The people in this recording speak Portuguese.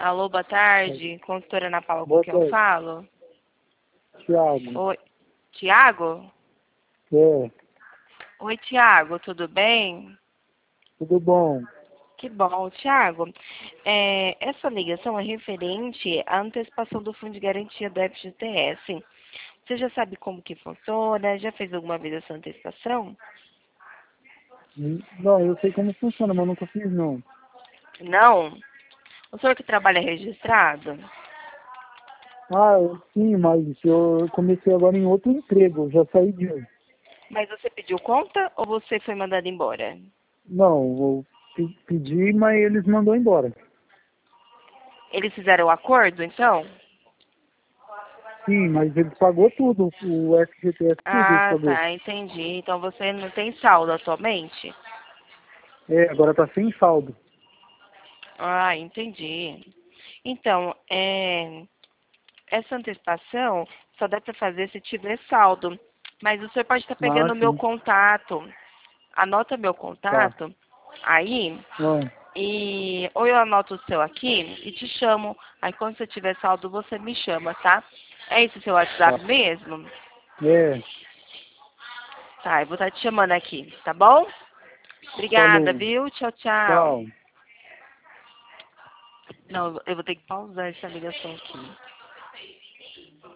Alô, boa tarde. Consultora Ana Paula, com Boa quem eu tarde. falo? Thiago. Oi, Tiago? É, Oi, Tiago, tudo bem? tudo bom? Que bom, Tiago. Essa ligação é referente à antecipação do Fundo de Garantia do FGTS. Você já sabe como que funciona? Já fez alguma vez essa antecipação? Não, eu sei como funciona, mas nunca fiz não. Não? O senhor que trabalha registrado? Ah, sim, mas eu comecei agora em outro emprego, eu já saí de um. Mas você pediu conta ou você foi mandado embora? Não, eu pedi, mas eles mandou embora. Eles fizeram o acordo, então? Sim, mas eles pagou tudo, o FGTS tudo eles Ah, pagou. tá, entendi. Então você não tem saldo atualmente? É, agora tá sem saldo. Ah, entendi. Então, essa antecipação só dá para fazer se tiver saldo. Mas o senhor pode estar Ah, pegando o meu sim, contato. Anota meu tá. contato aí Ah, e ou eu anoto o seu aqui e te chamo. Aí quando você tiver saldo, você me chama, tá? É esse o seu tá. WhatsApp mesmo? É, Tá, eu vou estar te chamando aqui, tá bom? Obrigada, falou. viu? Tchau, tchau. Tchau. Não, eu vou ter que pausar essa ligação aqui.